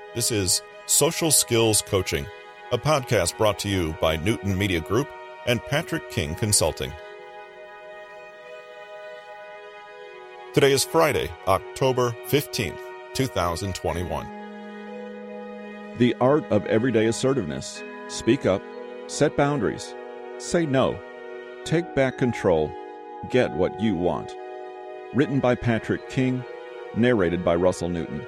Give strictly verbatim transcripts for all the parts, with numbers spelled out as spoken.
This is Social Skills Coaching, a podcast brought to you by Newton Media Group and Patrick King Consulting. Today is Friday, October fifteenth, twenty twenty-one. The art of everyday assertiveness. Speak up, set boundaries, say no, take back control, get what you want. Written by Patrick King, narrated by Russell Newton.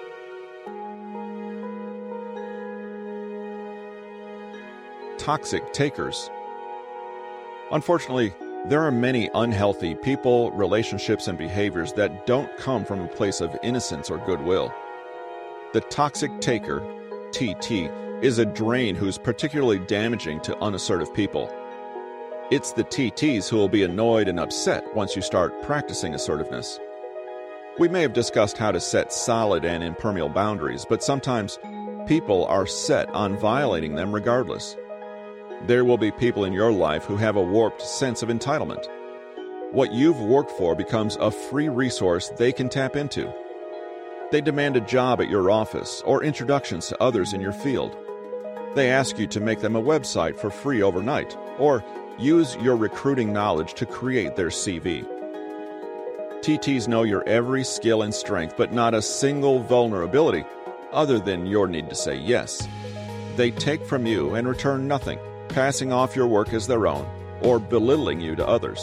Toxic takers. Unfortunately, there are many unhealthy people, relationships, and behaviors that don't come from a place of innocence or goodwill. The toxic taker, T T, is a drain who's particularly damaging to unassertive people. It's the T Ts who will be annoyed and upset once you start practicing assertiveness. We may have discussed how to set solid and impermeable boundaries, but sometimes people are set on violating them regardless. There will be people in your life who have a warped sense of entitlement. What you've worked for becomes a free resource they can tap into. They demand a job at your office or introductions to others in your field. They ask you to make them a website for free overnight or use your recruiting knowledge to create their C V. T Ts know your every skill and strength, but not a single vulnerability other than your need to say yes. They take from you and return nothing, passing off your work as their own, or belittling you to others.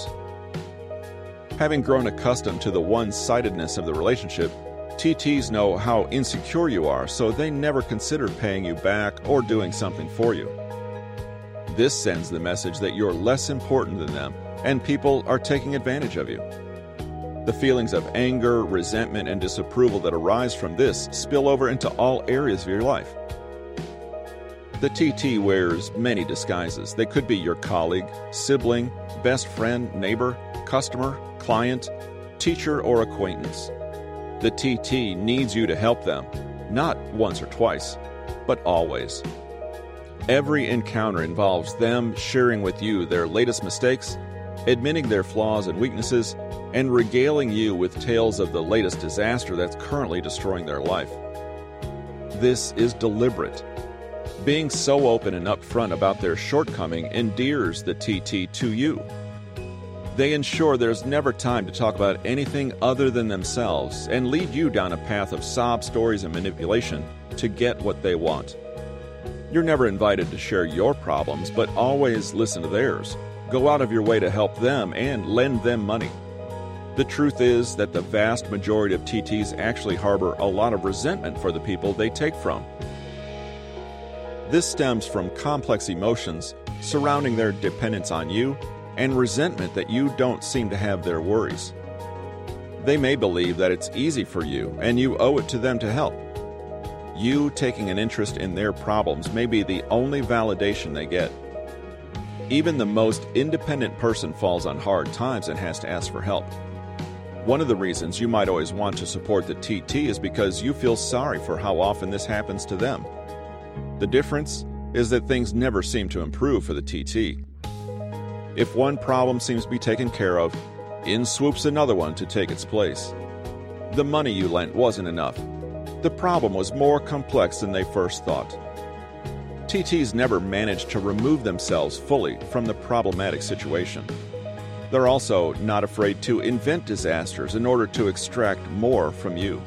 Having grown accustomed to the one-sidedness of the relationship, T Ts know how insecure you are, so they never consider paying you back or doing something for you. This sends the message that you're less important than them, and people are taking advantage of you. The feelings of anger, resentment, and disapproval that arise from this spill over into all areas of your life. The T T wears many disguises. They could be your colleague, sibling, best friend, neighbor, customer, client, teacher, or acquaintance. The T T needs you to help them, not once or twice, but always. Every encounter involves them sharing with you their latest mistakes, admitting their flaws and weaknesses, and regaling you with tales of the latest disaster that's currently destroying their life. This is deliberate. Being so open and upfront about their shortcoming endears the T T to you. They ensure there's never time to talk about anything other than themselves and lead you down a path of sob stories and manipulation to get what they want. You're never invited to share your problems, but always listen to theirs. Go out of your way to help them and lend them money. The truth is that the vast majority of T Ts actually harbor a lot of resentment for the people they take from. This stems from complex emotions surrounding their dependence on you and resentment that you don't seem to have their worries. They may believe that it's easy for you and you owe it to them to help. You taking an interest in their problems may be the only validation they get. Even the most independent person falls on hard times and has to ask for help. One of the reasons you might always want to support the T T is because you feel sorry for how often this happens to them. The difference is that things never seem to improve for the T T. If one problem seems to be taken care of, in swoops another one to take its place. The money you lent wasn't enough. The problem was more complex than they first thought. T Ts never manage to remove themselves fully from the problematic situation. They're also not afraid to invent disasters in order to extract more from you.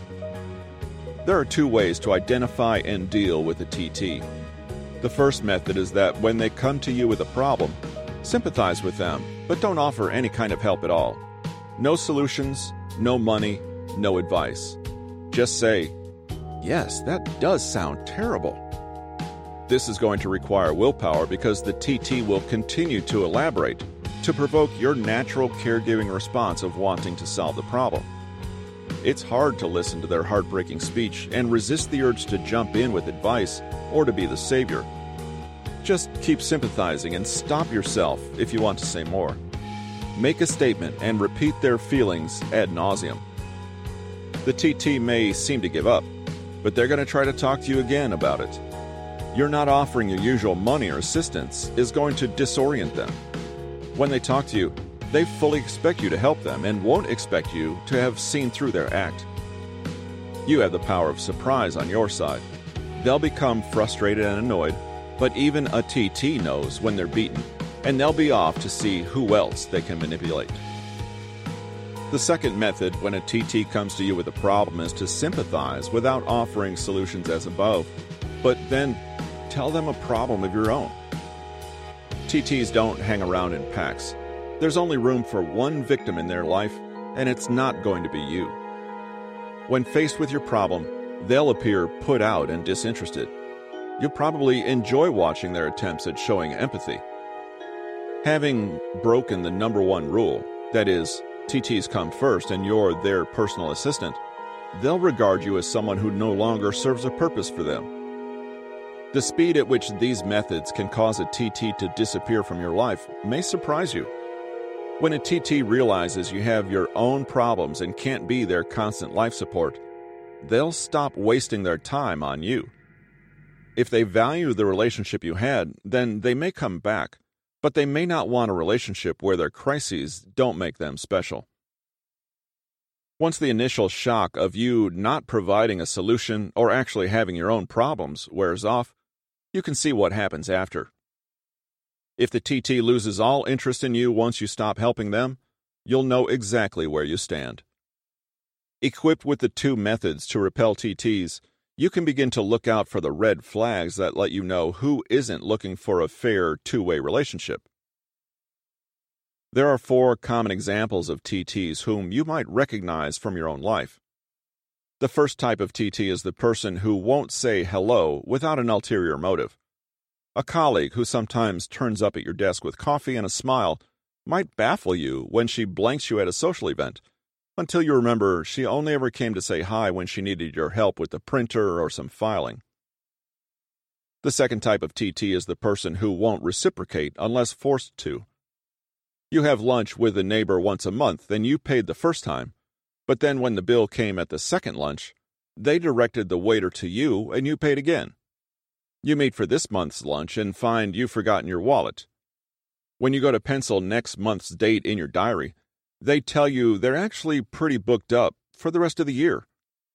There are two ways to identify and deal with a T T. The first method is that when they come to you with a problem, sympathize with them, but don't offer any kind of help at all. No solutions, no money, no advice. Just say, "Yes, that does sound terrible." This is going to require willpower because the T T will continue to elaborate to provoke your natural caregiving response of wanting to solve the problem. It's hard to listen to their heartbreaking speech and resist the urge to jump in with advice or to be the savior. Just keep sympathizing and stop yourself if you want to say more. Make a statement and repeat their feelings ad nauseum. The T T may seem to give up, but they're going to try to talk to you again about it. You're not offering your usual money or assistance is going to disorient them. When they talk to you, they fully expect you to help them and won't expect you to have seen through their act. You have the power of surprise on your side. They'll become frustrated and annoyed, but even a T T knows when they're beaten, and they'll be off to see who else they can manipulate. The second method when a T T comes to you with a problem is to sympathize without offering solutions as above, but then tell them a problem of your own. T Ts don't hang around in packs. There's only room for one victim in their life, and it's not going to be you. When faced with your problem, they'll appear put out and disinterested. You'll probably enjoy watching their attempts at showing empathy. Having broken the number one rule, that is, T Ts come first and you're their personal assistant, they'll regard you as someone who no longer serves a purpose for them. The speed at which these methods can cause a T T to disappear from your life may surprise you. When a T T realizes you have your own problems and can't be their constant life support, they'll stop wasting their time on you. If they value the relationship you had, then they may come back, but they may not want a relationship where their crises don't make them special. Once the initial shock of you not providing a solution or actually having your own problems wears off, you can see what happens after. If the T T loses all interest in you once you stop helping them, you'll know exactly where you stand. Equipped with the two methods to repel T Ts, you can begin to look out for the red flags that let you know who isn't looking for a fair two-way relationship. There are four common examples of T Ts whom you might recognize from your own life. The first type of T T is the person who won't say hello without an ulterior motive. A colleague who sometimes turns up at your desk with coffee and a smile might baffle you when she blanks you at a social event, until you remember she only ever came to say hi when she needed your help with the printer or some filing. The second type of T T is the person who won't reciprocate unless forced to. You have lunch with a neighbor once a month and you paid the first time, but then when the bill came at the second lunch, they directed the waiter to you and you paid again. You meet for this month's lunch and find you've forgotten your wallet. When you go to pencil next month's date in your diary, they tell you they're actually pretty booked up for the rest of the year.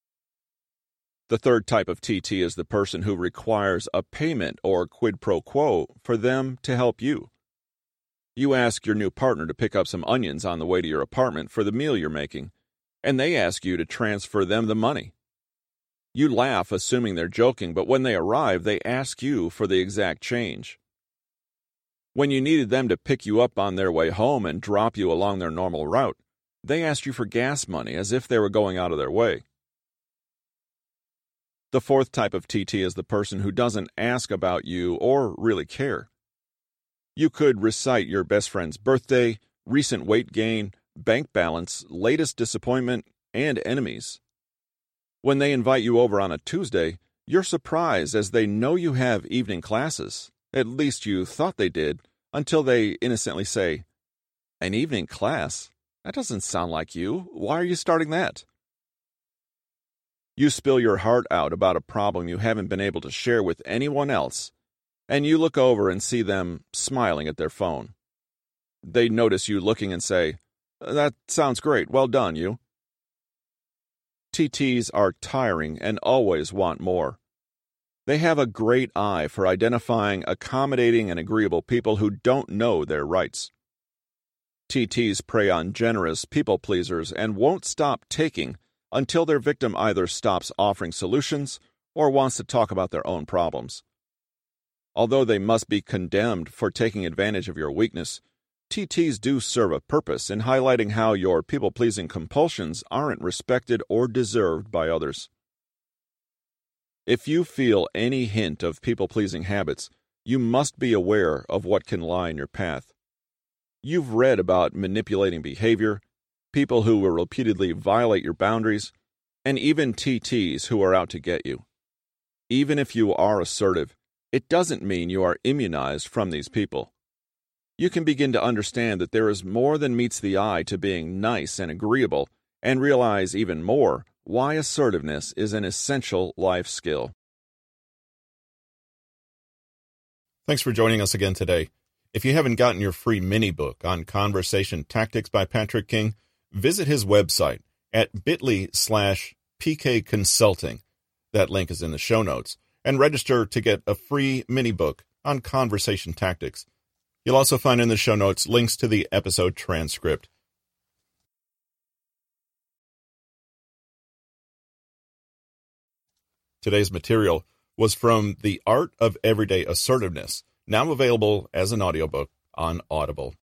The third type of T T is the person who requires a payment or quid pro quo for them to help you. You ask your new partner to pick up some onions on the way to your apartment for the meal you're making, and they ask you to transfer them the money. You laugh, assuming they're joking, but when they arrive, they ask you for the exact change. When you needed them to pick you up on their way home and drop you along their normal route, they asked you for gas money as if they were going out of their way. The fourth type of T T is the person who doesn't ask about you or really care. You could recite your best friend's birthday, recent weight gain, bank balance, latest disappointment, and enemies. When they invite you over on a Tuesday, you're surprised as they know you have evening classes. At least you thought they did, until they innocently say, "An evening class? That doesn't sound like you. Why are you starting that?" You spill your heart out about a problem you haven't been able to share with anyone else, and you look over and see them smiling at their phone. They notice you looking and say, "That sounds great. Well done, you." T Ts are tiring and always want more. They have a great eye for identifying accommodating and agreeable people who don't know their rights. T Ts prey on generous people pleasers and won't stop taking until their victim either stops offering solutions or wants to talk about their own problems. Although they must be condemned for taking advantage of your weakness, T Ts do serve a purpose in highlighting how your people-pleasing compulsions aren't respected or deserved by others. If you feel any hint of people-pleasing habits, you must be aware of what can lie in your path. You've read about manipulating behavior, people who will repeatedly violate your boundaries, and even T Ts who are out to get you. Even if you are assertive, it doesn't mean you are immunized from these people. You can begin to understand that there is more than meets the eye to being nice and agreeable, and realize even more why assertiveness is an essential life skill. Thanks for joining us again today. If you haven't gotten your free mini-book on Conversation Tactics by Patrick King, visit his website at bit.ly slash P K Consulting. That link is in the show notes. And register to get a free mini book on conversation tactics. You'll also find in the show notes links to the episode transcript. Today's material was from The Art of Everyday Assertiveness, now available as an audiobook on Audible.